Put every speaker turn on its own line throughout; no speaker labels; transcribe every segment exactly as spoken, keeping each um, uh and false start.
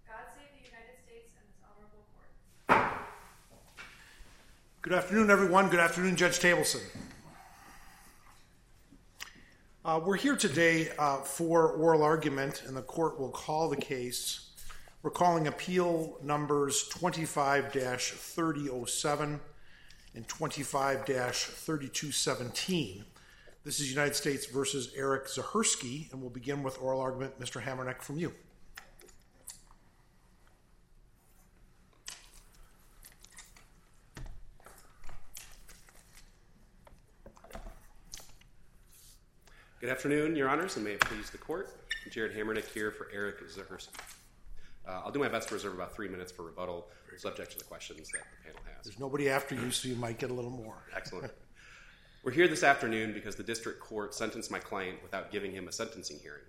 God save the United States and this honorable court.
Good afternoon, everyone. Good afternoon, Judge Tableson. Uh, we're here today uh, for oral argument, and the court will call the case. We're calling appeal numbers twenty-five dash thirty oh seven and twenty-five dash thirty-two seventeen. This is United States versus Eric Zahersky, and we'll begin with oral argument. Mister Hamernick, from you.
Good afternoon, Your Honors, and may it please the Court. I'm Jared Hamernick here for Eric Zahersky. Uh, I'll do my best to reserve about three minutes for rebuttal, subject to the questions that the panel has.
There's nobody after you, so you might get a little more.
Excellent. We're here this afternoon because the district court sentenced my client without giving him a sentencing hearing.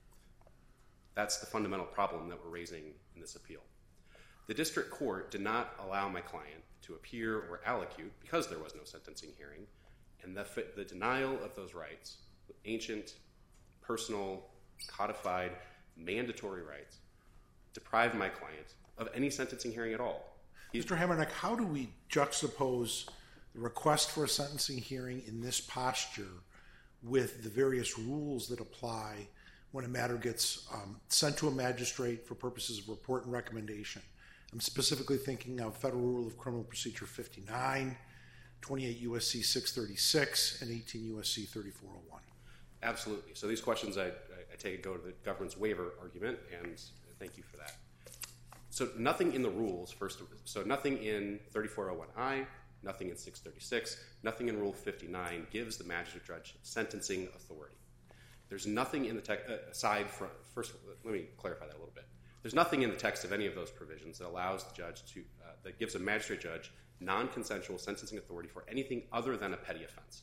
That's the fundamental problem that we're raising in this appeal. The district court did not allow my client to appear or allocute because there was no sentencing hearing, and the, the denial of those rights, ancient, personal, codified, mandatory rights, deprived my client of any sentencing hearing at all. He,
Mister Hamernick, how do we juxtapose the request for a sentencing hearing in this posture with the various rules that apply when a matter gets um, sent to a magistrate for purposes of report and recommendation? I'm specifically thinking of Federal Rule of Criminal Procedure fifty-nine, twenty-eight U S C six thirty-six, and eighteen U S C thirty-four oh one.
Absolutely. So these questions, I, I take it go to the government's waiver argument, and thank you for that. So nothing in the rules, first, so nothing in thirty-four oh one I, nothing in six thirty-six, nothing in Rule fifty-nine gives the magistrate judge sentencing authority. There's nothing in the text, uh, aside from, first, let me clarify that a little bit. There's nothing in the text of any of those provisions that allows the judge to, uh, that gives a magistrate judge non-consensual sentencing authority for anything other than a petty offense.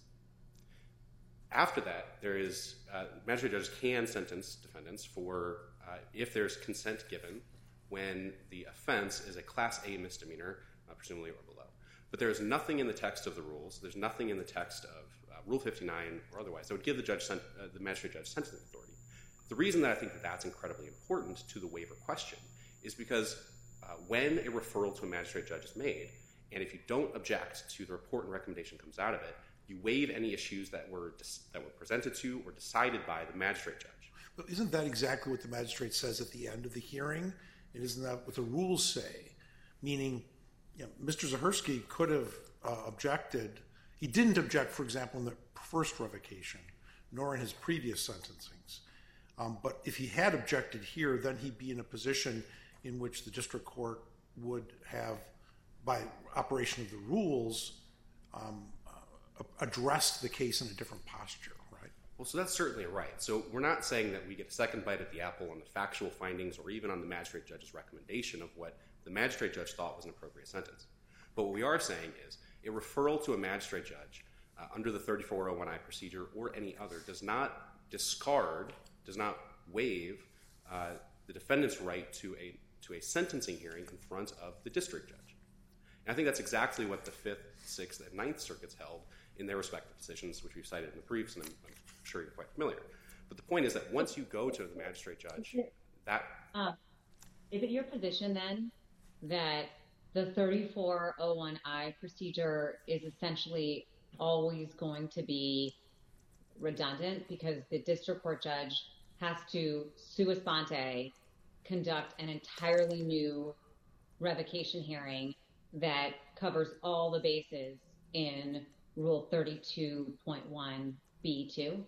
After that, there is, uh, magistrate judges can sentence defendants for, uh, if there's consent given, when the offense is a Class A misdemeanor, uh, presumably or below. But there is nothing in the text of the rules, there's nothing in the text of uh, Rule fifty-nine or otherwise that would give the judge, uh, the magistrate judge sentencing authority. The reason that I think that that's incredibly important to the waiver question is because uh, when a referral to a magistrate judge is made, and if you don't object to the report and recommendation comes out of it, you waive any issues that were that were presented to or decided by the magistrate judge.
But isn't that exactly what the magistrate says at the end of the hearing? And isn't that what the rules say? Meaning, you know, Mister Zahersky could have uh, objected. He didn't object, for example, in the first revocation, nor in his previous sentencings. Um, but if he had objected here, then he'd be in a position in which the district court would have, by operation of the rules, um, uh, addressed the case in a different posture, right?
Well, so that's certainly right. So we're not saying that we get a second bite at the apple on the factual findings or even on the magistrate judge's recommendation of what the magistrate judge thought was an appropriate sentence. But what we are saying is a referral to a magistrate judge uh, under the thirty-four oh one I procedure or any other does not discard, does not waive uh, the defendant's right to a to a sentencing hearing in front of the district judge. And I think that's exactly what the Fifth, Sixth, and Ninth Circuits held in their respective decisions, which we've cited in the briefs, and I'm, I'm sure you're quite familiar. But the point is that once you go to the magistrate judge, that...
Uh, is it your position, then, that the thirty-four oh one I procedure is essentially always going to be redundant because the district court judge has to sua sponte conduct an entirely new revocation hearing that covers all the bases in Rule thirty-two point one B two?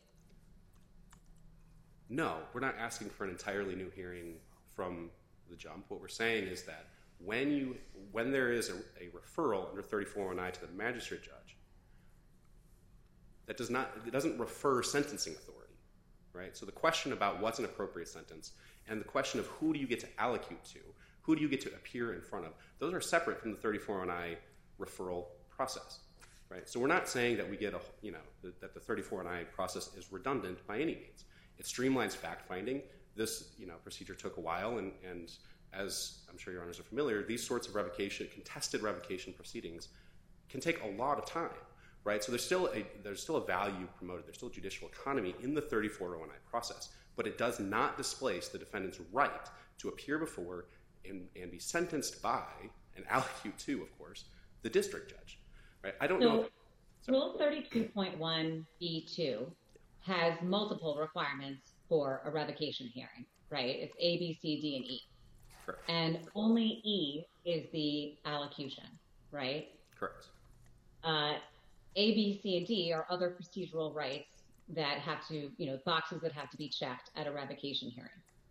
No, we're not asking for an entirely new hearing from the jump. What we're saying is that when you when there is a, a referral under thirty-four oh one I to the magistrate judge, that does not it doesn't refer sentencing authority, right? So the question about what's an appropriate sentence and the question of who do you get to allocute to, who do you get to appear in front of, those are separate from the thirty-four oh one I referral process, right? So we're not saying that we get a you know that, that the thirty-four oh one I process is redundant by any means. It streamlines fact finding. This you know procedure took a while, and and as I'm sure your honors are familiar, these sorts of revocation, contested revocation proceedings can take a lot of time, right? So there's still a there's still a value promoted. There's still a judicial economy in the thirty-four oh one I process, but it does not displace the defendant's right to appear before and, and be sentenced by, and allocute to, of course, the district judge. Right? I don't
so,
know. Sorry.
Rule thirty-two point one B two has multiple requirements for a revocation hearing, right? It's A, B, C, D, and E.
Correct.
And only E is the allocution, right?
Correct.
Uh, A, B, C, and D are other procedural rights that have to, you know, boxes that have to be checked at a revocation hearing.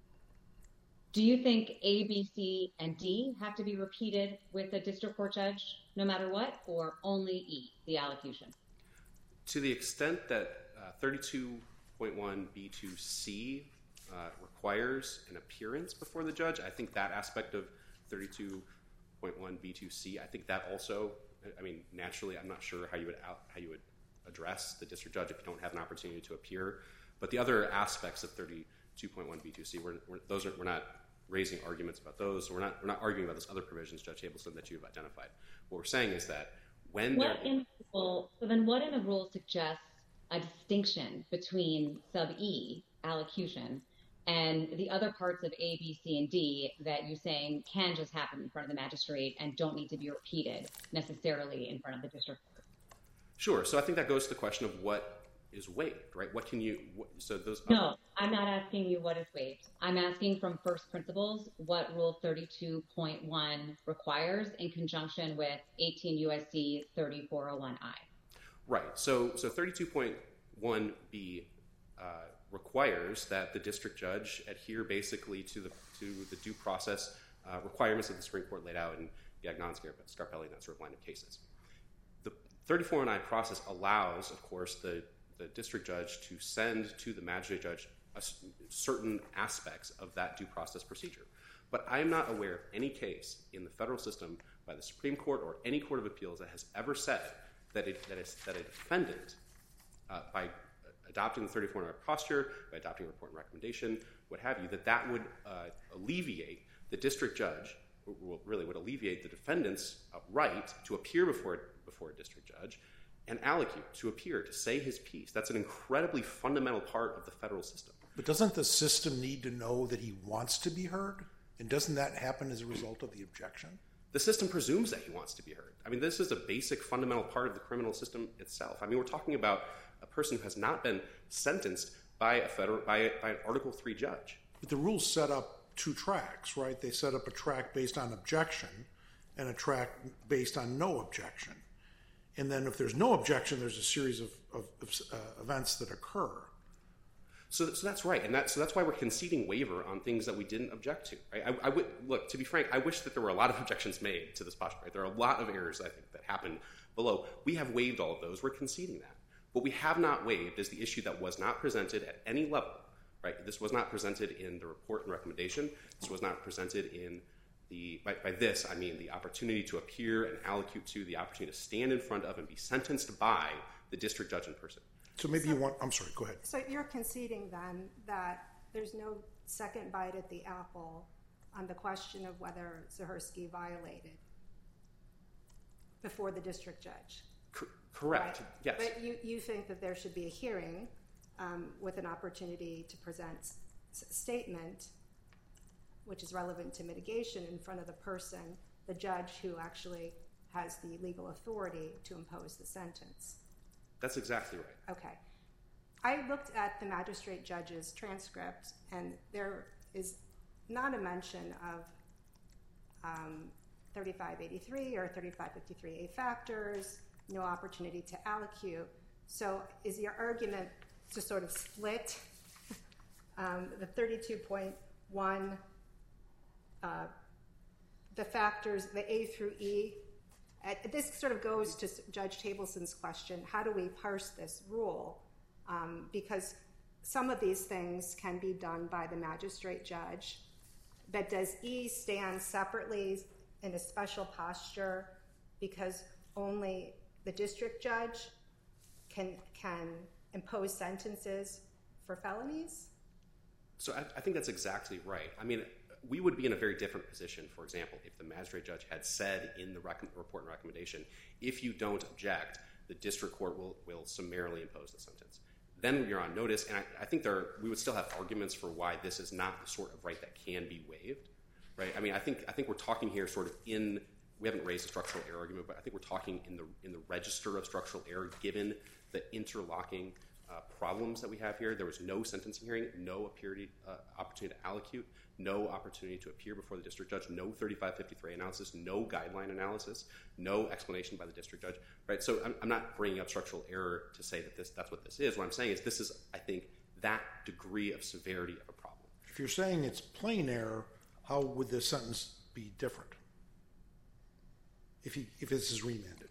Do you think A, B, C, and D have to be repeated with a district court judge no matter what, or only E, the allocution?
To the extent that uh, thirty-two point one B two C uh, requires an appearance before the judge, I think that aspect of thirty-two point one B two C, I think that also, I mean, naturally, I'm not sure how you would out, how you would address the district judge if you don't have an opportunity to appear. But the other aspects of thirty-two point one B two C, we're, we're, those are, we're not raising arguments about those. We're not, we're not arguing about those other provisions, Judge Abelson, that you've identified. What we're saying is that when
what
there...
in the rule, so then what in the rule suggests a distinction between sub E, allocution, and the other parts of A, B, C, and D that you're saying can just happen in front of the magistrate and don't need to be repeated necessarily in front of the district court?
Sure. So I think that goes to the question of what is waived, right? What can you... What, so those...
No, I'm not asking you what is waived. I'm asking from first principles what Rule thirty-two point one requires in conjunction with eighteen U S C thirty-four oh one I.
Right. So so thirty-two point one B uh, requires that the district judge adhere basically to the to the due process uh, requirements that the Supreme Court laid out in Gagnon, Scarpelli, and that sort of line of cases. The thirty-four oh one I process allows, of course, the, the district judge to send to the magistrate judge a, certain aspects of that due process procedure. But I'm not aware of any case in the federal system by the Supreme Court or any court of appeals that has ever said that, it, that, is, that a defendant, uh, by adopting the thirty-four oh one I posture, by adopting a report and recommendation, what have you, that that would uh, alleviate the district judge, or really would alleviate the defendant's uh, right to appear before, before a district judge and allocute, to appear, to say his piece. That's an incredibly fundamental part of the federal system.
But doesn't the system need to know that he wants to be heard? And doesn't that happen as a result of the objection?
The system presumes that he wants to be heard. I mean, this is a basic fundamental part of the criminal system itself. I mean, we're talking about a person who has not been sentenced by a federal by, a, by an Article three judge.
But the rules set up two tracks, right? They set up a track based on objection and a track based on no objection. And then if there's no objection, there's a series of, of, of uh, events that occur.
So, so that's right, and that, so that's why we're conceding waiver on things that we didn't object to. Right? I, I would look, to be frank, I wish that there were a lot of objections made to this posture. Right? There are a lot of errors, I think, that happened below. We have waived all of those. We're conceding that. What we have not waived is the issue that was not presented at any level. Right? This was not presented in the report and recommendation. This was not presented in the, by, by this, I mean the opportunity to appear and allocute to, the opportunity to stand in front of and be sentenced by the district judge in person.
So maybe you want, I'm sorry, go ahead.
So you're conceding then that there's no second bite at the apple on the question of whether Zahersky violated before the district judge?
C- correct,
right?
Yes.
But you, you think that there should be a hearing um, with an opportunity to present s- a statement which is relevant to mitigation in front of the person, the judge who actually has the legal authority to impose the sentence.
That's exactly right.
Okay. I looked at the magistrate judge's transcript, and there is not a mention of um, thirty-five eighty-three or thirty-five fifty-three A factors, no opportunity to allocute. So is your argument to sort of split um, the thirty-two point one, uh, the factors, the A through E? Uh, this sort of goes to Judge Tableson's question, how do we parse this rule? Um, because some of these things can be done by the magistrate judge, but does E stand separately in a special posture because only the district judge can, can impose sentences for felonies?
So I, I think that's exactly right. I mean, we would be in a very different position, for example, if the magistrate judge had said in the rec- report and recommendation, if you don't object, the district court will, will summarily impose the sentence. Then you're on notice, and I, I think there are, we would still have arguments for why this is not the sort of right that can be waived. right? I mean, I think I think we're talking here sort of in, we haven't raised a structural error argument, but I think we're talking in the in the register of structural error given the interlocking uh, problems that we have here. There was no sentencing hearing, no appearity, uh, opportunity to allocute, no opportunity to appear before the district judge, no thirty-five fifty-three analysis, no guideline analysis, no explanation by the district judge, right? So I'm, I'm not bringing up structural error to say that this that's what this is. What I'm saying is this is, I think, that degree of severity of a problem.
If you're saying it's plain error, how would the sentence be different if he if this is remanded?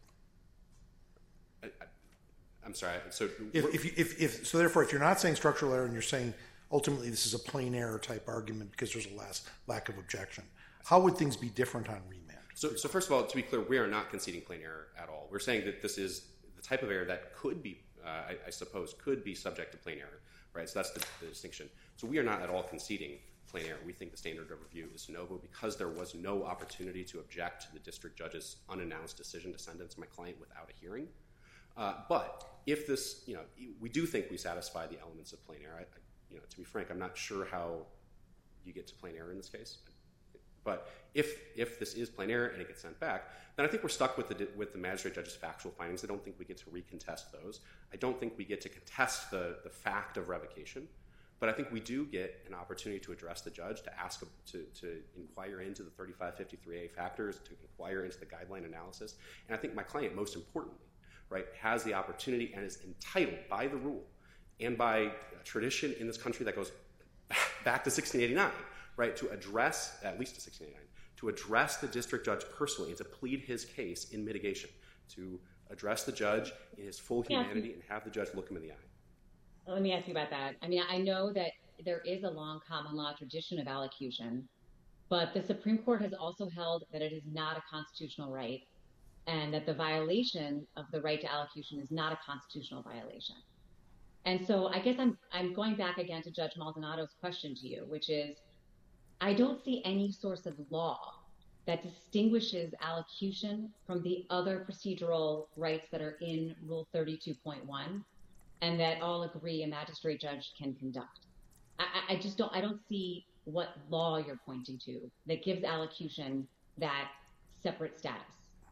I, I, I'm sorry. So
if if, if if so, therefore, if you're not saying structural error and you're saying ultimately this is a plain error type argument because there's a last lack of objection, how would things be different on remand?
So, so first of all, to be clear, we are not conceding plain error at all. We're saying that this is the type of error that could be, uh, I, I suppose, could be subject to plain error, right? So that's the, the distinction. So we are not at all conceding plain error. We think the standard of review is de novo because there was no opportunity to object to the district judge's unannounced decision to sentence my client without a hearing. Uh, but if this, you know, we do think we satisfy the elements of plain error. I, I, you know, to be frank, I'm not sure how you get to plain error in this case. But if if this is plain error and it gets sent back, then I think we're stuck with the with the magistrate judge's factual findings. I don't think we get to recontest those. I don't think we get to contest the the fact of revocation. But I think we do get an opportunity to address the judge, to ask to to inquire into the thirty-five fifty-three A factors, to inquire into the guideline analysis. And I think my client, most importantly, right, has the opportunity and is entitled by the rule and by a tradition in this country that goes back to sixteen eighty-nine, right, to address, at least to sixteen eighty-nine, to address the district judge personally and to plead his case in mitigation, to address the judge in his full humanity yeah. and have the judge look him in the eye.
Let me ask you about that. I mean, I know that there is a long common law tradition of allocution, but the Supreme Court has also held that it is not a constitutional right and that the violation of the right to allocution is not a constitutional violation. And so I guess I'm I'm going back again to Judge Maldonado's question to you, which is, I don't see any source of law that distinguishes allocution from the other procedural rights that are in Rule thirty-two point one and that all agree a magistrate judge can conduct. I, I just don't, I don't see what law you're pointing to that gives allocution that separate status.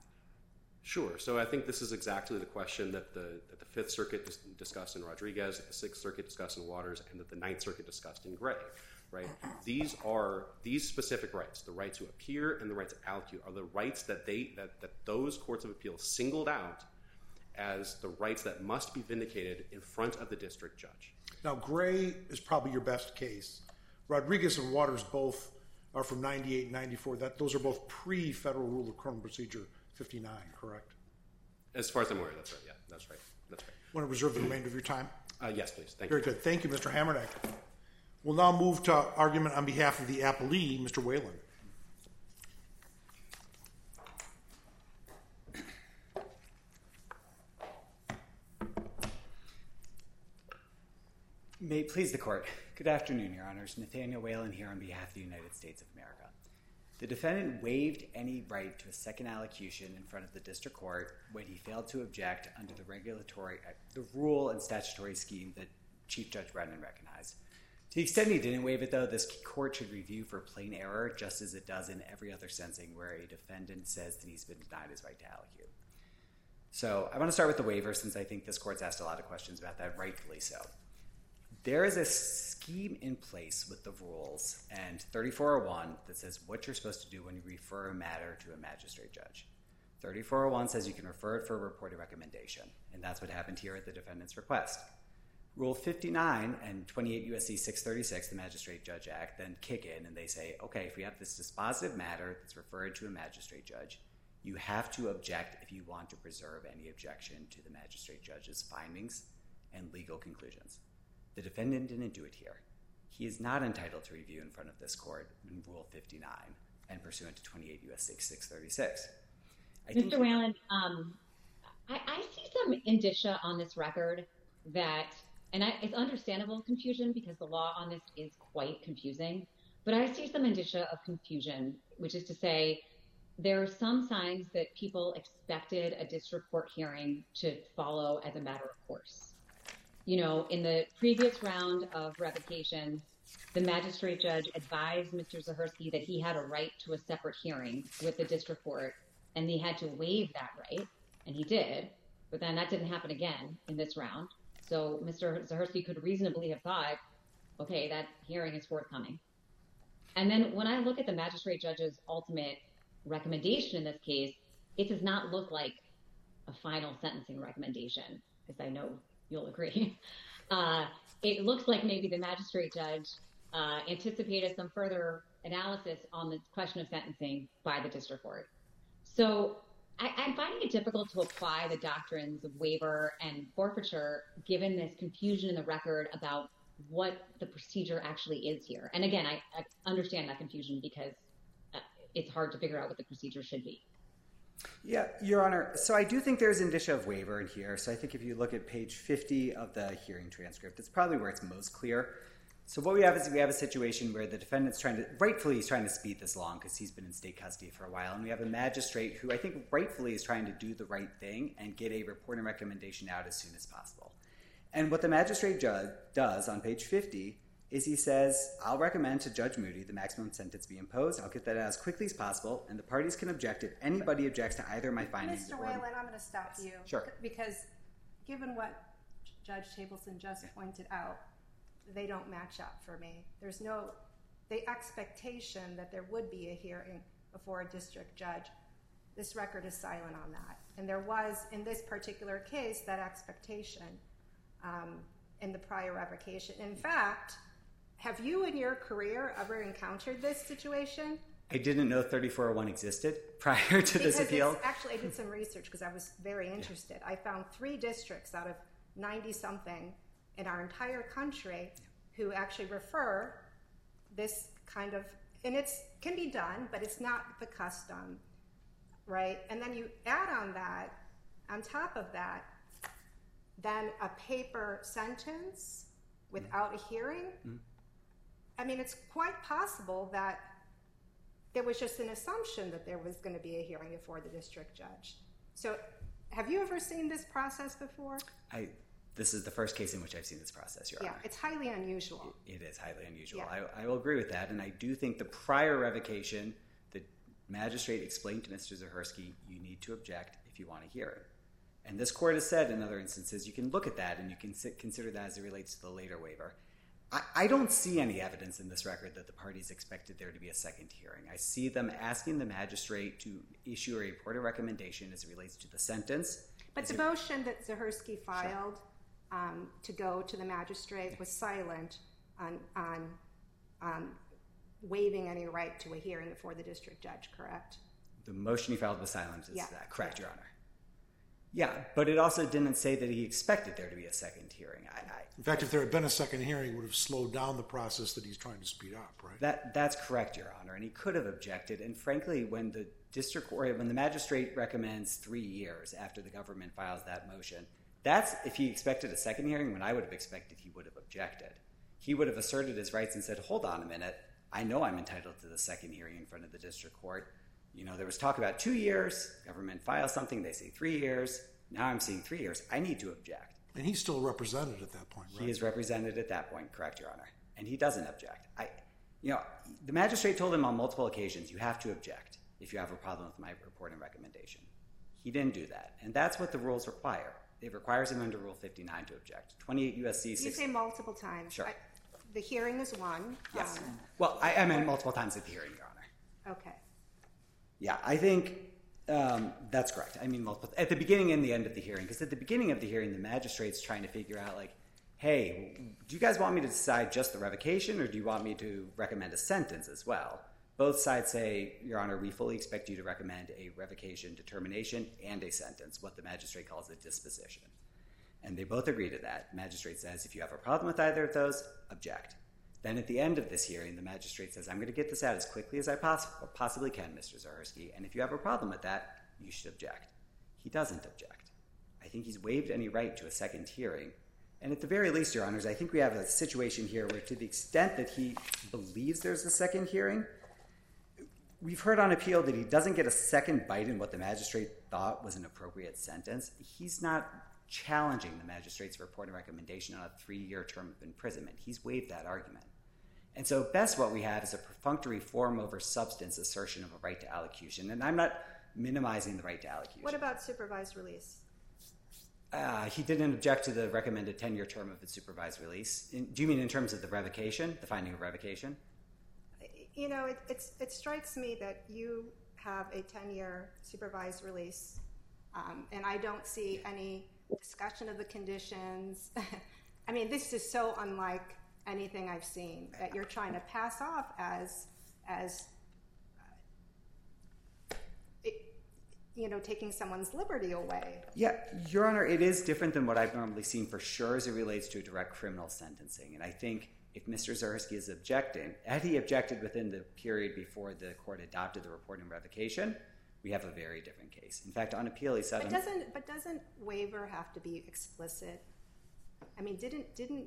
Sure. So I think this is exactly the question that the, that the Fifth Circuit dis- discussed in Rodriguez, that the Sixth Circuit discussed in Waters, and that the Ninth Circuit discussed in Gray. Right? These are these specific rights, the right to appear and the right to allocute, are the rights that they that, that those courts of appeals singled out as the rights that must be vindicated in front of the district judge.
Now, Gray is probably your best case. Rodriguez and Waters both are from ninety-eight and ninety-four. That those are both pre-Federal Rule of Criminal Procedure fifty-nine, correct?
As far as I'm aware, that's right. Yeah, that's right. That's right.
Want to reserve the remainder of your time?
Uh, yes, please. Thank
Very
you.
Very good. Thank you, Mister Hamernick. We'll now move to argument on behalf of the appellee, Mister Whalen.
May it please the Court. Good afternoon, Your Honors. Nathaniel Whalen here on behalf of the United States of America. The defendant waived any right to a second allocution in front of the district court when he failed to object under the regulatory, uh, the rule and statutory scheme that Chief Judge Brennan recognized. To the extent he didn't waive it, though, this court should review for plain error, just as it does in every other sentencing where a defendant says that he's been denied his right to allocute. So I want to start with the waiver, since I think this court's asked a lot of questions about that, rightfully so. There is a scheme in place with the rules and thirty-four oh one that says what you're supposed to do when you refer a matter to a magistrate judge. thirty-four oh one says you can refer it for a reported recommendation, and that's what happened here at the defendant's request. Rule fifty-nine and twenty-eight U S C six thirty-six, the Magistrate Judge Act, then kick in and they say, okay, if we have this dispositive matter that's referred to a magistrate judge, you have to object if you want to preserve any objection to the magistrate judge's findings and legal conclusions. The defendant didn't do it here. He is not entitled to review in front of this court in Rule fifty-nine and pursuant to twenty-eight U S C six thirty-six. I
Mister Whalen, um, I, I see some indicia on this record that, and I, it's understandable confusion because the law on this is quite confusing, but I see some indicia of confusion, which is to say there are some signs that people expected a district court hearing to follow as a matter of course. You know, in the previous round of revocations, the magistrate judge advised Mister Zahersky that he had a right to a separate hearing with the district court, and he had to waive that right, and he did, but then that didn't happen again in this round. So Mister Zahersky could reasonably have thought, okay, that hearing is forthcoming. And then when I look at the magistrate judge's ultimate recommendation in this case, it does not look like a final sentencing recommendation, as I know you'll agree. Uh, it looks like maybe the magistrate judge uh, anticipated some further analysis on the question of sentencing by the district court. So I, I'm finding it difficult to apply the doctrines of waiver and forfeiture given this confusion in the record about what the procedure actually is here. And again, I, I understand that confusion because uh, it's hard to figure out what the procedure should be.
Yeah, Your Honor. So I do think there's indicia of waiver in here. So I think if you look at page fifty of the hearing transcript, it's probably where it's most clear. So what we have is we have a situation where the defendant's trying to, rightfully he's trying to speed this along because he's been in state custody for a while. And we have a magistrate who I think rightfully is trying to do the right thing and get a report and recommendation out as soon as possible. And what the magistrate judge does on page fifty is he says, I'll recommend to Judge Moody the maximum sentence be imposed. I'll get that out as quickly as possible, and the parties can object if anybody objects to either of my findings.
Mister Whalen, I'm going to stop you.
Sure.
Because given what Judge Tableson just pointed out, they don't match up for me. There's no, the expectation that there would be a hearing before a district judge, this record is silent on that. And there was, in this particular case, that expectation um, in the prior revocation. In fact, have you in your career ever encountered this situation?
I didn't know thirty-four oh one existed prior to
because
this appeal.
Actually, I did some research because I was very interested. I found three districts out of ninety-something in our entire country who actually refer this kind of, and it can be done, but it's not the custom, right? And then you add on that, on top of that, then a paper sentence without a hearing. Mm-hmm. I mean, it's quite possible that there was just an assumption that there was going to be a hearing before the district judge. So have you ever seen this process before?
I. This is the first case in which I've seen this process, Your
yeah,
Honor.
It's highly unusual.
It, it is highly unusual.
Yeah.
I, I will agree with that, and I do think the prior revocation, the magistrate explained to Mister Zahersky, you need to object if you want a hearing. And this court has said in other instances, you can look at that and you can consider that as it relates to the later waiver. I, I don't see any evidence in this record that the parties expected there to be a second hearing. I see them asking the magistrate to issue a report of recommendation as it relates to the sentence.
But the it, motion that Zahersky filed sure. um, to go to the magistrate was silent on, on um, waiving any right to a hearing before the district judge, correct?
The motion he filed was silent, is
yeah.
that correct,
yeah.
Your Honor? Yeah, but it also didn't say that he expected there to be a second hearing. I, I,
In fact, if there had been a second hearing, it would have slowed down the process that he's trying to speed up, right?
That that's correct, Your Honor, and he could have objected. And frankly, when the district court, when the magistrate recommends three years after the government files that motion, that's if he expected a second hearing. When I would have expected he would have objected, he would have asserted his rights and said, "Hold on a minute, I know I'm entitled to the second hearing in front of the district court. You know, there was talk about two years. Government files something, they say three years. Now I'm seeing three years. I need to object."
And he's still represented at that point, right?
He is represented at that point, correct, Your Honor. And he doesn't object. I, you know, the magistrate told him on multiple occasions, you have to object if you have a problem with my report and recommendation. He didn't do that. And that's what the rules require. It requires him under Rule fifty-nine to object. twenty-eight U S C six.
You say multiple times.
Sure.
I, the hearing is one.
Yes.
Um,
well, I, I meant multiple times at the hearing, Your Honor.
Okay.
Yeah, I think um, that's correct. I mean, multiple, at the beginning and the end of the hearing. Because at the beginning of the hearing, the magistrate's trying to figure out, like, hey, do you guys want me to decide just the revocation, or do you want me to recommend a sentence as well? Both sides say, Your Honor, we fully expect you to recommend a revocation determination and a sentence, what the magistrate calls a disposition. And they both agree to that. The magistrate says, if you have a problem with either of those, object. Then at the end of this hearing, the magistrate says, I'm going to get this out as quickly as I poss- possibly can, Mister Zahersky, and if you have a problem with that, you should object. He doesn't object. I think he's waived any right to a second hearing. And at the very least, Your Honors, I think we have a situation here where to the extent that he believes there's a second hearing, we've heard on appeal that he doesn't get a second bite in what the magistrate thought was an appropriate sentence. He's not challenging the magistrate's report and recommendation on a three-year term of imprisonment. He's waived that argument. And so best what we have is a perfunctory form over substance assertion of a right to allocution. And I'm not minimizing the right to allocution.
What about supervised release?
Uh, he didn't object to the recommended ten-year term of the supervised release. In, do you mean in terms of the revocation, the finding of revocation?
You know, it, it's, it strikes me that you have a ten-year supervised release, um, and I don't see any discussion of the conditions. I mean, this is so unlike anything I've seen that you're trying to pass off as, as uh, it, you know, taking someone's liberty away.
Yeah, Your Honor, it is different than what I've normally seen for sure as it relates to a direct criminal sentencing. And I think if Mister Zaharsky is objecting, had he objected within the period before the court adopted the report and revocation, we have a very different case. In fact, on appeal, he said...
But doesn't, but doesn't waiver have to be explicit? I mean, didn't... didn't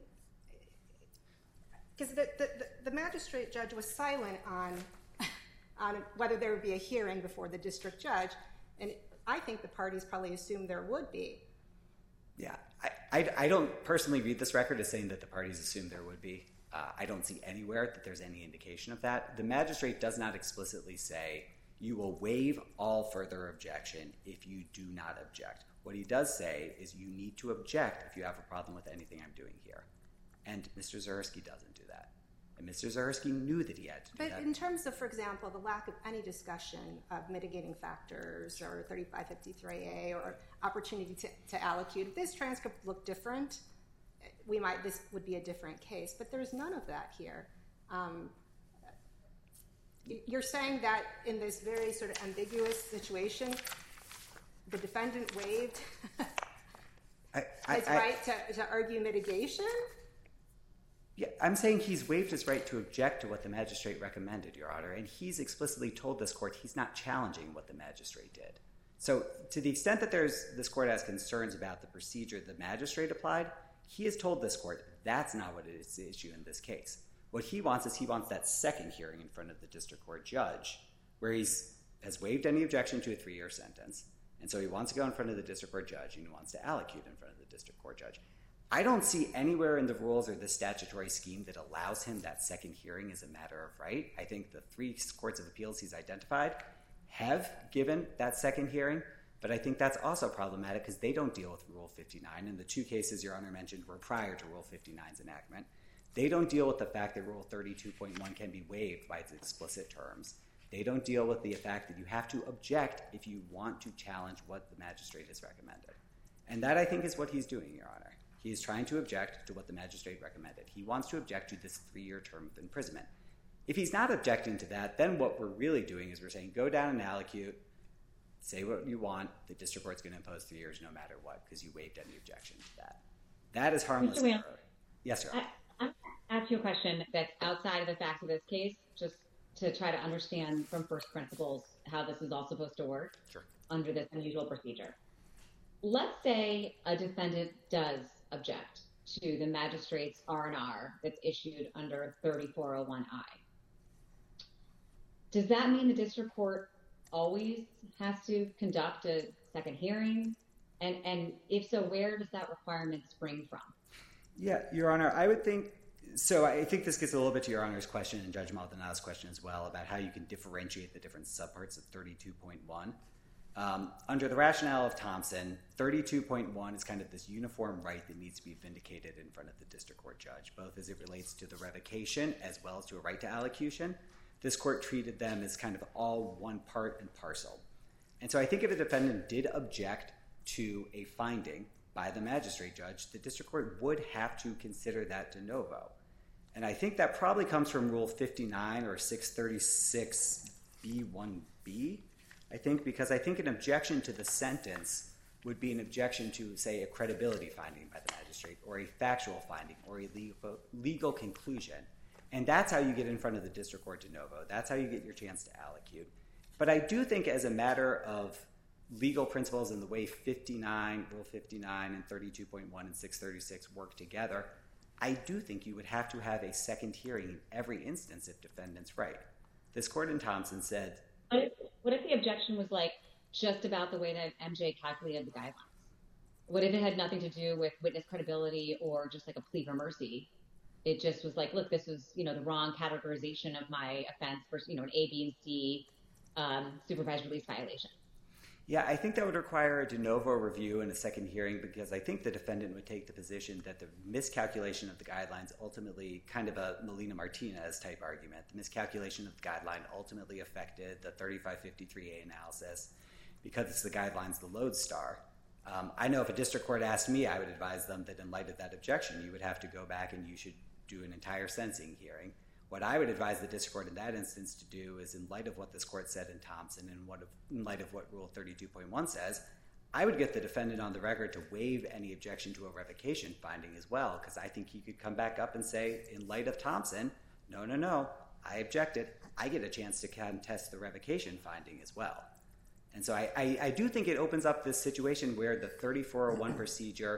because the, the, the magistrate judge was silent on, on whether there would be a hearing before the district judge, and I think the parties probably assumed there would be.
Yeah, I, I, I don't personally read this record as saying that the parties assumed there would be. Uh, I don't see anywhere that there's any indication of that. The magistrate does not explicitly say, you will waive all further objection if you do not object. What he does say is you need to object if you have a problem with anything I'm doing here. And Mister Zaharsky doesn't do that. And Mister Zaharsky knew that he had to do
but
that.
But in terms of, for example, the lack of any discussion of mitigating factors or thirty-five fifty-three A or opportunity to, to allocute, if this transcript looked different, we might, this would be a different case. But there's none of that here. Um, you're saying that in this very sort of ambiguous situation, the defendant waived
I, I,
his
I,
right to, to argue mitigation?
Yeah, I'm saying he's waived his right to object to what the magistrate recommended, Your Honor, and he's explicitly told this court he's not challenging what the magistrate did. So to the extent that there's this court has concerns about the procedure the magistrate applied, he has told this court that's not what is the issue in this case. What he wants is he wants that second hearing in front of the district court judge where he's has waived any objection to a three-year sentence, and so he wants to go in front of the district court judge and he wants to allocute in front of the district court judge. I don't see anywhere in the rules or the statutory scheme that allows him that second hearing as a matter of right. I think the three courts of appeals he's identified have given that second hearing, but I think that's also problematic because they don't deal with Rule fifty-nine, and the two cases Your Honor mentioned were prior to Rule fifty-nine's enactment. They don't deal with the fact that Rule thirty-two point one can be waived by its explicit terms. They don't deal with the fact that you have to object if you want to challenge what the magistrate has recommended. And that, I think, is what he's doing, Your Honor. He is trying to object to what the magistrate recommended. He wants to object to this three-year term of imprisonment. If he's not objecting to that, then what we're really doing is we're saying go down and allocute, say what you want, the district court's going to impose three years no matter what because you waived any objection to that. That is harmless
Mister Whalen,
error. Yes, Your Honor.
I, I'm going to ask you a question that's outside of the facts of this case, just to try to understand from first principles how this is all supposed to work
Sure.
under this unusual procedure. Let's say a defendant does object to the magistrate's R and R that's issued under thirty-four oh one I. Does that mean the district court always has to conduct a second hearing? And, and if so, where does that requirement spring from?
Yeah, Your Honor, I would think, so I think this gets a little bit to Your Honor's question and Judge Maldonado's question as well about how you can differentiate the different subparts of thirty-two point one. Um, under the rationale of Thompson, thirty-two point one is kind of this uniform right that needs to be vindicated in front of the district court judge, both as it relates to the revocation as well as to a right to allocution. This court treated them as kind of all one part and parcel. And so I think if a defendant did object to a finding by the magistrate judge, the district court would have to consider that de novo. And I think that probably comes from Rule fifty-nine or six thirty-six B one B. I think because I think an objection to the sentence would be an objection to, say, a credibility finding by the magistrate or a factual finding or a legal, legal conclusion. And that's how you get in front of the district court de novo. That's how you get your chance to allocute. But I do think as a matter of legal principles and the way fifty-nine, Rule fifty-nine and thirty-two point one and six thirty-six work together, I do think you would have to have a second hearing in every instance if defendant's right. This court in Thompson said...
What if, what if the objection was like just about the way that M J calculated the guidelines? What if it had nothing to do with witness credibility or just like a plea for mercy? It just was like, look, this was, you know, the wrong categorization of my offense for, you know, an A, B, and C um, supervised release violation.
Yeah, I think that would require a de novo review and a second hearing, because I think the defendant would take the position that the miscalculation of the guidelines ultimately, kind of a Melina Martinez type argument, the miscalculation of the guideline ultimately affected the thirty-five fifty-three A analysis because it's the guidelines, the lodestar. Um, I know if a district court asked me, I would advise them that in light of that objection, you would have to go back and you should do an entire sentencing hearing. What I would advise the district court in that instance to do is, in light of what this court said in Thompson and what of, in light of what Rule thirty-two point one says, I would get the defendant on the record to waive any objection to a revocation finding as well, because I think he could come back up and say, in light of Thompson, no, no, no, I objected. I get a chance to contest the revocation finding as well. And so I, I, I do think it opens up this situation where the thirty-four oh one procedure,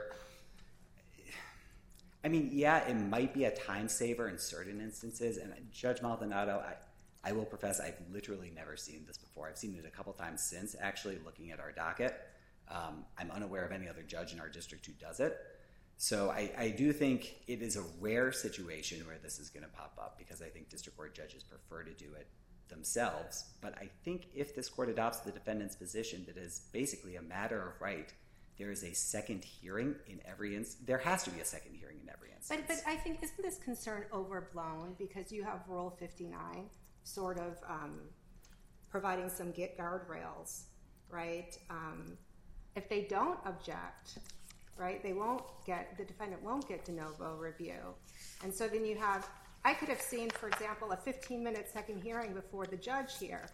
I mean, yeah, it might be a time saver in certain instances. And Judge Maldonado, I, I will profess I've literally never seen this before. I've seen it a couple times since actually looking at our docket. Um, I'm unaware of any other judge in our district who does it. So I, I do think it is a rare situation where this is going to pop up, because I think district court judges prefer to do it themselves. But I think if this court adopts the defendant's position that is basically a matter of right, there is a second hearing in every instance. There has to be a second hearing in every instance.
But, but I think, isn't this concern overblown, because you have Rule fifty-nine sort of um, providing some get guardrails, right? Um, if they don't object, right, they won't get, the defendant won't get de novo review. And so then you have, I could have seen, for example, a fifteen-minute second hearing before the judge here.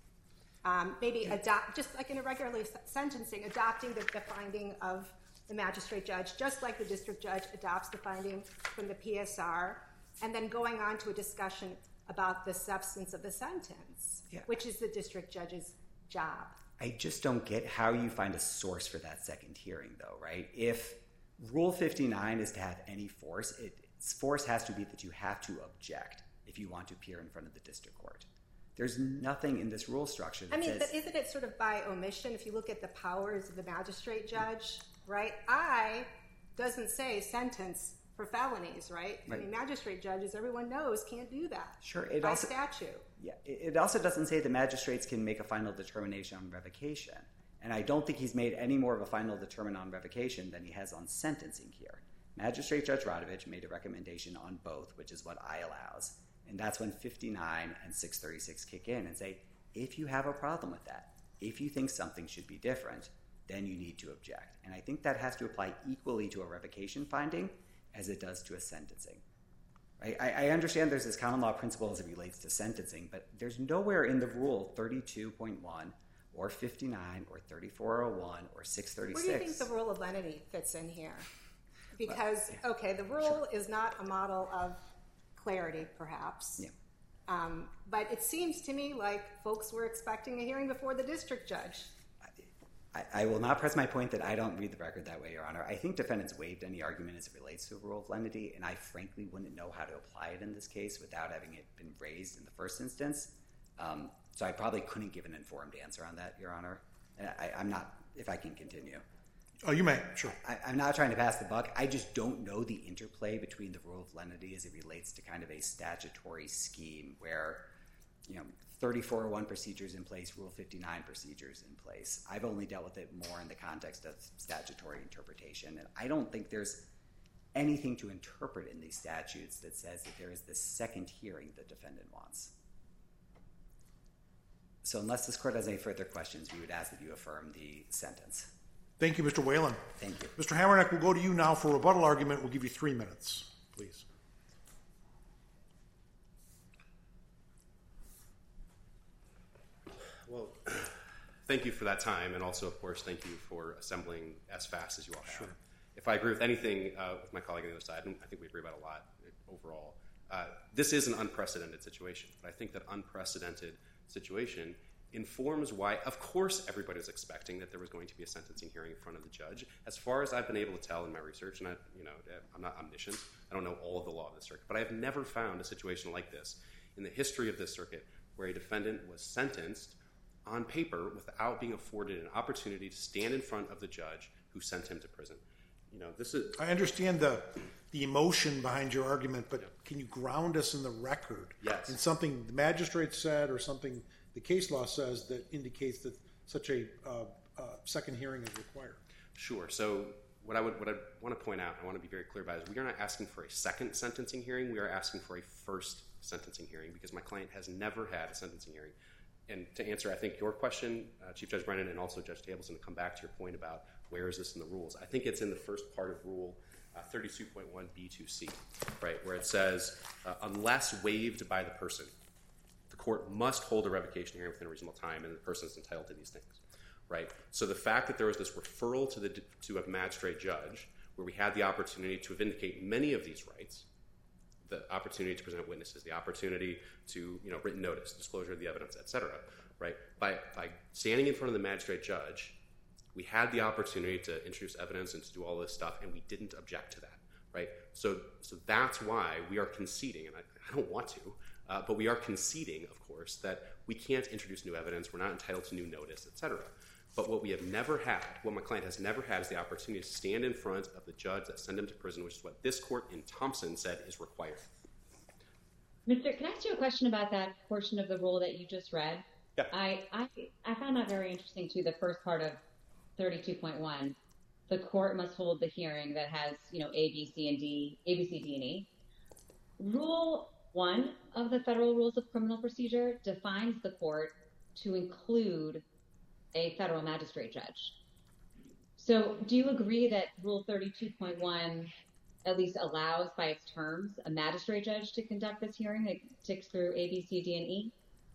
Um, maybe adopt, just like in a regular sentencing, adopting the, the finding of the magistrate judge, just like the district judge adopts the finding from the P S R, and then going on to a discussion about the substance of the sentence, yeah. which is the district judge's job.
I just don't get how you find a source for that second hearing, though, right? If Rule fifty-nine is to have any force, it, its force has to be that you have to object if you want to appear in front of the district court. There's nothing in this rule structure that
I mean,
says...
but isn't it sort of by omission? If you look at the powers of the magistrate judge, right? I doesn't say sentence for felonies, right? right. I mean, magistrate judges, everyone knows, can't do that.
Sure. It
by
also,
statute.
Yeah. It also doesn't say the magistrates can make a final determination on revocation. And I don't think he's made any more of a final determination on revocation than he has on sentencing here. Magistrate Judge Radovich made a recommendation on both, which is what I allows. And that's when fifty-nine and six thirty-six kick in and say, if you have a problem with that, if you think something should be different, then you need to object. And I think that has to apply equally to a revocation finding as it does to a sentencing. Right? I, I understand there's this common law principle as it relates to sentencing, but there's nowhere in the rule thirty-two point one or fifty-nine or thirty-four oh one or six thirty-six.
Where do you think the rule of lenity fits in here? Because, well, yeah. okay, the rule sure. is not a model of clarity, perhaps. Yeah. Um, but it seems to me like folks were expecting a hearing before the district judge.
I, I will not press my point that I don't read the record that way, Your Honor. I think defendants waived any argument as it relates to the rule of lenity, and I frankly wouldn't know how to apply it in this case without having it been raised in the first instance. Um, so I probably couldn't give an informed answer on that, Your Honor. And I, I'm not, if I can continue.
Oh, you may, sure.
I, I'm not trying to pass the buck. I just don't know the interplay between the rule of lenity as it relates to kind of a statutory scheme where, you know, thirty-four oh one procedures in place, Rule fifty-nine procedures in place. I've only dealt with it more in the context of statutory interpretation, and I don't think there's anything to interpret in these statutes that says that there is this second hearing the defendant wants. So unless this court has any further questions, we would ask that you affirm the sentence.
Thank you, Mister Whalen.
Thank you.
Mister Hamernick, we'll go to you now for rebuttal argument. We'll give you three minutes, please.
Well, thank you for that time, and also, of course, thank you for assembling as fast as you all have. Sure. If I agree with anything uh, with my colleague on the other side, and I think we agree about a lot overall, uh, this is an unprecedented situation. But I think that unprecedented situation informs why, of course, everybody was expecting that there was going to be a sentencing hearing in front of the judge. As far as I've been able to tell in my research, and I, you know, I'm not omniscient, I don't know all of the law of the circuit, but I've never found a situation like this in the history of this circuit where a defendant was sentenced on paper without being afforded an opportunity to stand in front of the judge who sent him to prison. you know, this is...
I understand the the emotion behind your argument, but can you ground us in the record?
Yes.
In something the magistrate said or something the case law says that indicates that such a uh, uh, second hearing is required?
Sure. So what I would what I want to point out, I want to be very clear about, is we are not asking for a second sentencing hearing. We are asking for a first sentencing hearing because my client has never had a sentencing hearing. And to answer, I think, your question, uh, Chief Judge Brennan and also Judge Tableson, to come back to your point about where is this in the rules, I think it's in the first part of Rule uh, thirty-two point one B two C, right, where it says, uh, unless waived by the person, the court must hold a revocation hearing within a reasonable time, and the person is entitled to these things, right? So the fact that there was this referral to the to a magistrate judge where we had the opportunity to vindicate many of these rights, the opportunity to present witnesses, the opportunity to, you know, written notice, disclosure of the evidence, et cetera, right? By, by standing in front of the magistrate judge, we had the opportunity to introduce evidence and to do all this stuff, and we didn't object to that, right? So, so that's why we are conceding, and I, I don't want to, uh, but we are conceding, of course, that we can't introduce new evidence, we're not entitled to new notice, et cetera. But what we have never had, what my client has never had, is the opportunity to stand in front of the judge that sent him to prison, which is what this court in Thompson said is required.
Mister, can I ask you a question about that portion of the rule that you just read?
Yeah.
I, I, I found that very interesting, too, the first part of thirty-two point one. The court must hold the hearing that has, you know, A, B, C, and D, A, B, C, D, and E. Rule one of the Federal Rules of Criminal Procedure defines the court to include a federal magistrate judge. So do you agree that Rule thirty-two point one at least allows by its terms a magistrate judge to conduct this hearing that ticks through A, B, C, D, and E?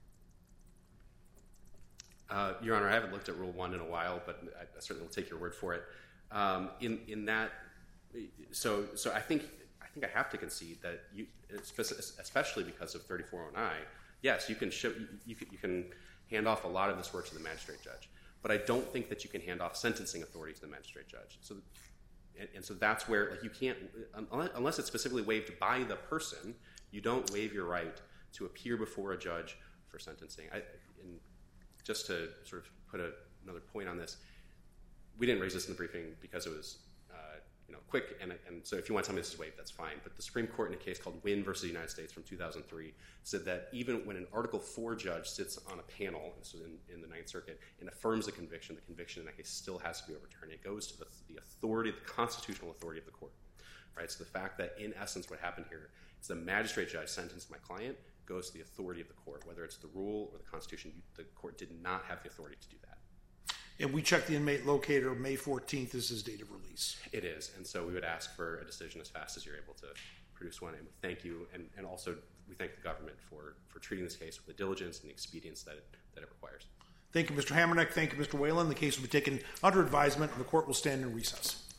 Uh, Your Honor, I haven't looked at Rule one in a while, but I, I certainly will take your word for it. Um, in in that, so so I think I think I have to concede that you, especially because of thirty-four oh nine, yes, you can show you, you can you can hand off a lot of this work to the magistrate judge, but I don't think that you can hand off sentencing authority to the magistrate judge. So, and, and so that's where, like, you can't, unless it's specifically waived by the person, you don't waive your right to appear before a judge for sentencing. I, and just to sort of put a, another point on this, we didn't raise this in the briefing because it was uh, you know, quick, and, and so if you want to tell me this is waived, that's fine. But the Supreme Court in a case called Wynn versus the United States from two thousand three said that even when an Article four judge sits on a panel, this was in, in the Ninth Circuit, and affirms a conviction, the conviction in that case still has to be overturned. It goes to the, the authority, the constitutional authority of the court. Right? So the fact that, in essence, what happened here is the magistrate judge sentenced my client goes to the authority of the court. Whether it's the rule or the Constitution, the court did not have the authority to do that.
And we checked the inmate locator. May fourteenth is his date of release.
It is, and so we would ask for a decision as fast as you're able to produce one. And we thank you, and, and also we thank the government for, for treating this case with the diligence and the expedience that it, that it requires.
Thank you, Mister Hamernick. Thank you, Mister Whalen. The case will be taken under advisement, and the court will stand in recess.